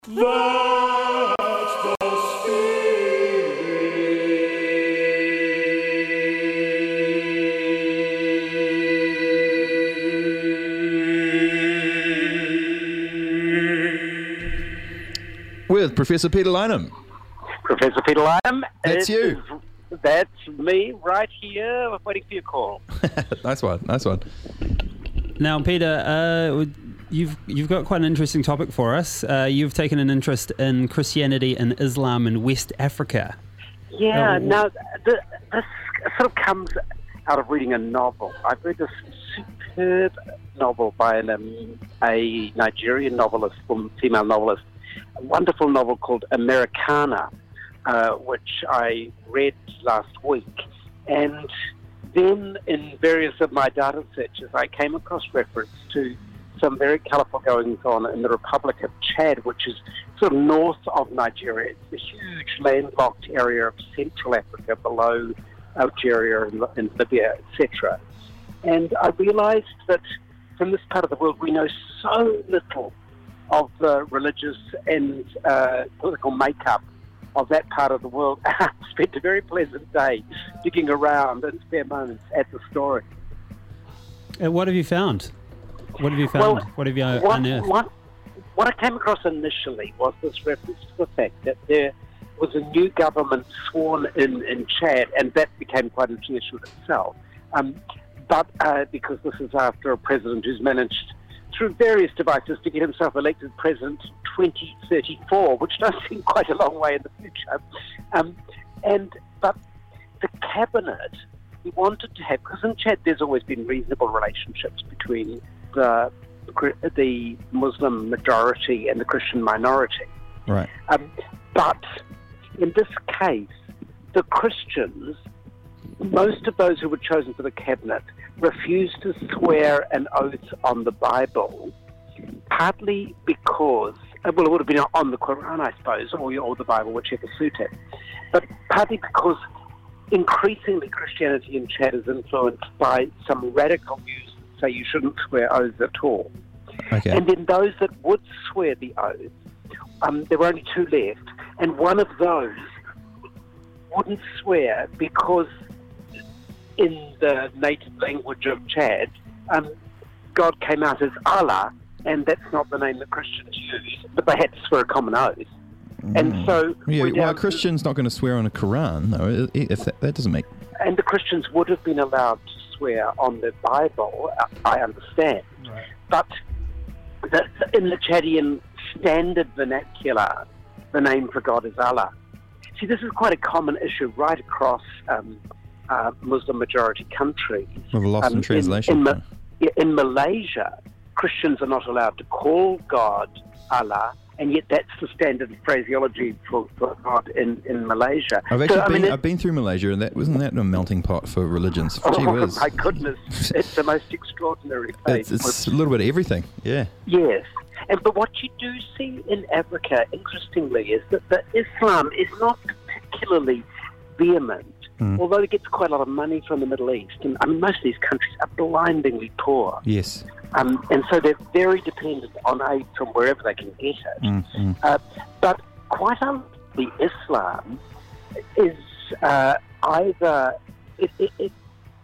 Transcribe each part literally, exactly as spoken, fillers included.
That's the With Professor Peter Lynham. Professor Peter Lynham. That's it you. Is, that's me right here waiting for your call. Nice one, nice one. Now, Peter, uh, you've you've got quite an interesting topic for us. Uh, you've taken an interest in Christianity and Islam in West Africa. Yeah, Oh. now, the, this sort of comes out of reading a novel. I've read this superb novel by an, um, a Nigerian novelist, female novelist, a wonderful novel called Americana, uh, which I read last week. And then in various of my data searches, I came across reference to some very colourful goings-on in the Republic of Chad, which is sort of north of Nigeria. It's a huge landlocked area of Central Africa below Algeria and, and Libya, et cetera. And I realised that from this part of the world, we know so little of the religious and uh, political makeup of that part of the world. I spent a very pleasant day digging around in spare moments at the story. Uh, what have you found? What have you found? Well, what have you what, unearthed? What, what I came across initially was this reference to the fact that there was a new government sworn in in Chad, and that became quite an issue itself. Um, but uh, because this is after a president who's managed, through various devices, to get himself elected president in twenty thirty-four, which does seem quite a long way in the future. Um, and but the cabinet, we wanted to have, because in Chad there's always been reasonable relationships between the the Muslim majority and the Christian minority. Right. Um, but in this case, the Christians, most of those who were chosen for the cabinet, refused to swear an oath on the Bible, partly because, well, it would have been on the Quran, I suppose, or, or the Bible, whichever suited, but partly because increasingly Christianity in Chad is influenced by some radical views that say you shouldn't swear oaths at all. Okay. And then those that would swear the oath, um, there were only two left, and one of those wouldn't swear because in the native language of Chad, um, God came out as Allah, and that's not the name that Christians use, but they had to swear a common oath. And so... Yeah, we're well, a down Christian's not going to swear on a Quran, though. If that, that doesn't make... to, and the Christians would have been allowed to swear on the Bible, I understand. Right. But the, in the Chadian standard vernacular, the name for God is Allah. See, this is quite a common issue right across um, uh, Muslim-majority countries. With a lost Um, in translation. In, in, Ma- yeah, in Malaysia, Christians are not allowed to call God Allah, and yet that's the standard phraseology for, for God in, in Malaysia. I've actually So, I been, mean, it- I've been through Malaysia, and that wasn't that a melting pot for religions? Gee Oh, whiz. my goodness. It's the most extraordinary place. It's, it's a little bit of everything, yeah. Yes. And, but what you do see in Africa, interestingly, is that the Islam is not particularly vehement, Mm. although it gets quite a lot of money from the Middle East. And I mean, most of these countries are blindingly poor. Yes. Um, and so they're very dependent on aid from wherever they can get it. Mm, mm. Uh, but quite unlikely, Islam is uh, either, it, it, it,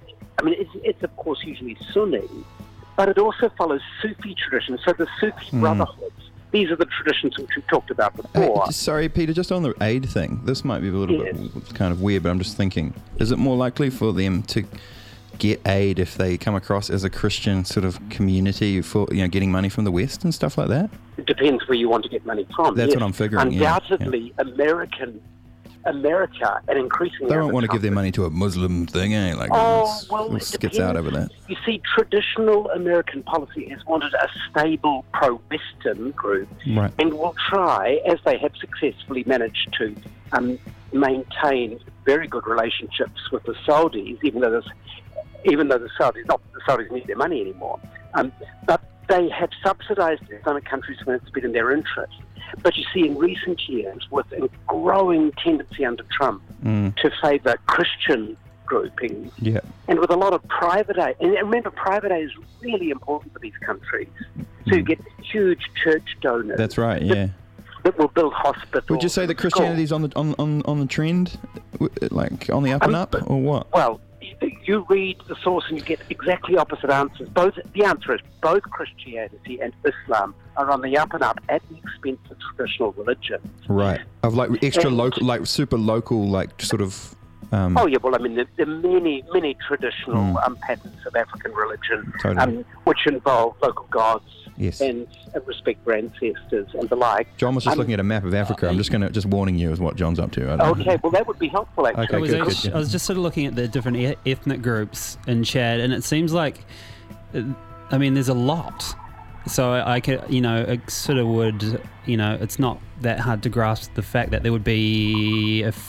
I mean, it's, it's of course usually Sunni, but it also follows Sufi traditions. So the Sufi Mm. brotherhoods, these are the traditions which we've talked about Hey, before. just- sorry, Peter, just on the aid thing, this might be a little Yes. bit kind of weird, but I'm just thinking, is it more likely for them to get aid if they come across as a Christian sort of community for, you know, getting money from the West and stuff like that? It depends where you want to get money from. That's yes. what I'm figuring, yeah, Undoubtedly, American, America, and increasingly... They don't other want to give their countries- money to a Muslim thing, eh? Like, Oh, it's- well, it it gets out depends. over that. You see, traditional American policy has wanted a stable pro-Western group, Right. and will try, as they have successfully managed to, um, maintain very good relationships with the Saudis, even though there's, even though the Saudis, not the Saudis need their money anymore. Um, but they have subsidised Islamic countries when it's been in their interest. But you see, in recent years, with a growing tendency under Trump Mm. to favour Christian groupings, Yeah. and with a lot of private aid, and remember, private aid is really important for these countries to Mm. get huge church donors. That's right, The- yeah. that will build hospitals. Would you say that Christianity's on the on, on, on the trend, like on the up and Um, up, or what? Well, you read the source and you get exactly opposite answers. Both the answer is both Christianity and Islam are on the up and up at the expense of traditional religion. Right. Of like extra And- local, like super local, like sort of. Um, Oh yeah, well I mean there, there are many, many traditional Mm. um, patterns of African religion, Totally. um, which involve local gods Yes. and uh, respect for ancestors and the like. John was just Um, looking at a map of Africa. I'm just gonna just warning you is what John's up to. I don't know. Okay, well that would be helpful actually. Okay, I was, good, act- good, I was just sort of looking at the different e- ethnic groups in Chad, and it seems like, uh, I mean, there's a lot. So I, I could, you know, it sort of would, you know, it's not that hard to grasp the fact that there would be a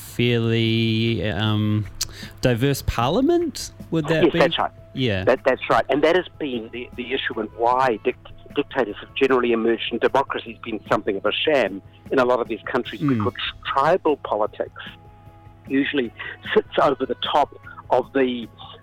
fairly um, diverse parliament. Would that Yes, be? that's right. Yeah. That, that's right, and that has been the, the issue and why dic- dictators have generally emerged and democracy's been something of a sham in a lot of these countries Mm. because tribal politics usually sits over the top of the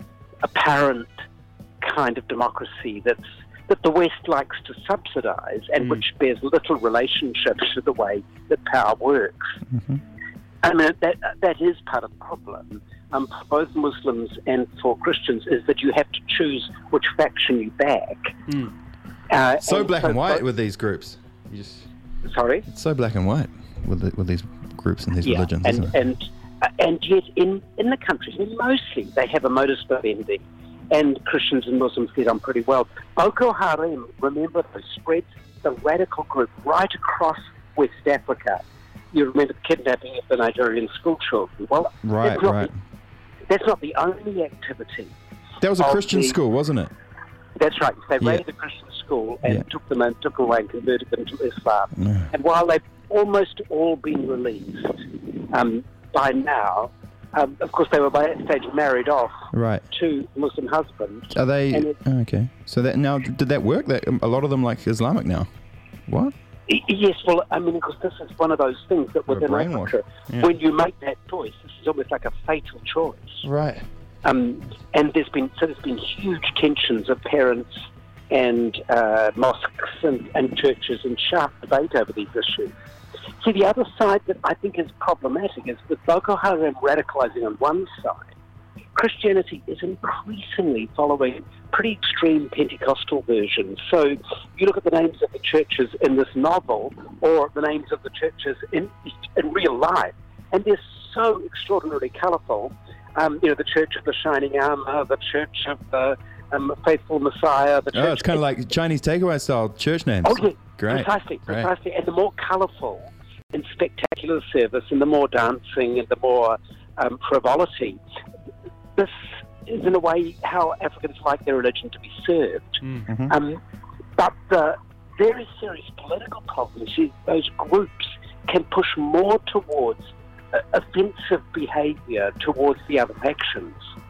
apparent kind of democracy that's that the West likes to subsidise and Mm. which bears little relationship to the way that power works. Mhm. I mean, that, that is part of the problem um, for both Muslims and for Christians is that you have to choose which faction you back. Mm. Uh, So black so and white both- with these groups. You just, Sorry? it's so black and white with the, with these groups and these Yeah, religions, and, isn't it? and, uh, and yet in, in the countries, I mean, mostly they have a modus vivendi, and Christians and Muslims get on pretty well. Boko Haram, remember, they spread the radical group right across West Africa. You remember the kidnapping of the Nigerian school children. Well, Right, that's not right. The, that's not the only activity. That was a of Christian the- school, wasn't it? That's right. They Yeah. raided the Christian school and Yeah. took them and took them away and converted them to Islam. No. And while they've almost all been released um, by now, um, of course they were by that stage married off Right. to Muslim husbands. Are they And it- oh, okay? So that now did that work? That a lot of them like Islamic now. What? Y- Yes, well, I mean, because this is one of those things that They're within brainwashed. Africa, Yeah. when you make that choice, this is almost like a fatal choice. Right. Um, and there's been so there's been huge tensions of parents and uh, mosques and, and churches and sharp debate over these issues. See, the other side that I think is problematic is with Boko Haram radicalizing on one side, Christianity is increasingly following pretty extreme Pentecostal versions. So you look at the names of the churches in this novel or the names of the churches in, in real life, and they're so extraordinarily colourful. Um, you know, the Church of the Shining Armour, the Church of the um, Faithful Messiah, the Church... Oh, it's kind of like Chinese takeaway style church names. Oh, yeah, Great. precisely, Great. precisely. And the more colourful and spectacular the service and the more dancing and the more um, frivolity, this is in a way how Africans like their religion to be served. Mm. Mhm. Um, but the very serious political problems is those groups can push more towards uh, offensive behaviour towards the other factions.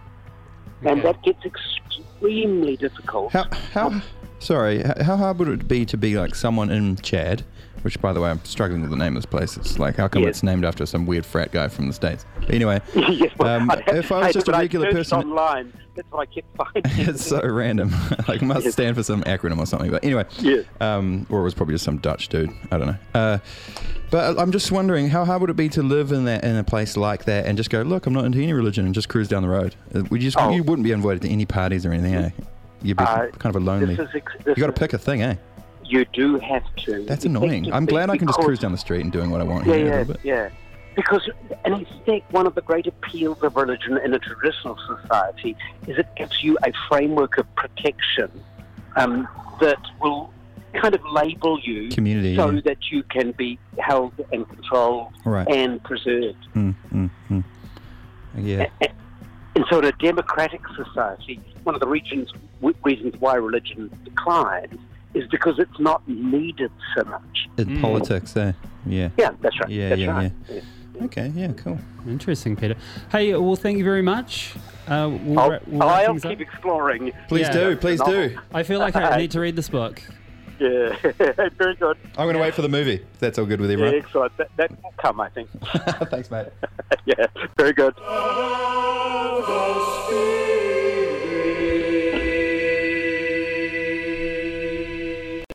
And Okay. that gets extremely difficult. How how sorry? h- How hard would it be to be like someone in Chad? Which, by the way, I'm struggling with the name of this place. It's like, how come Yes. it's named after some weird frat guy from the States? But anyway, Yes, well, Um, I- if I was I- just a when I regular searched person- online, that's what I kept finding. it's so random. Like, it must Yes. stand for some acronym or something. But anyway, Yes. um, or it was probably just some Dutch dude. I don't know. Uh, but I'm just wondering, how hard would it be to live in that in a place like that and just go, look, I'm not into any religion, and just cruise down the road? Uh, Would you just Oh. you wouldn't be invited to any parties or anything, eh? You'd be Uh, kind of a lonely. This is ex- this You got to is- pick a thing, eh? You do have to. That's annoying. I'm glad I can just because- cruise down the street and doing what I want Yeah, here a yeah, little bit. yeah. Because, and in fact, one of the great appeals of religion in a traditional society is it gives you a framework of protection um, that will kind of label you Community, so yeah. that you can be held and controlled Right. and preserved. Mm, mm, mm. Yeah. And so in a democratic society, one of the reasons, reasons why religion declines is because it's not needed so much. In Mm. politics, eh? Yeah. Yeah, that's right. Yeah, that's yeah, right. Yeah. Okay, yeah, cool. Interesting, Peter. Hey, well, thank you very much. Uh, we'll I'll, wrap- we'll wrap I'll things keep up. exploring. Please Yeah. do, please do. I feel like I need to read this book. Yeah, very good. I'm going to wait for the movie, if that's all good with Yeah, everyone. excellent. That, that will come, I think. Thanks, mate. Yeah, very good. Of the Spirit.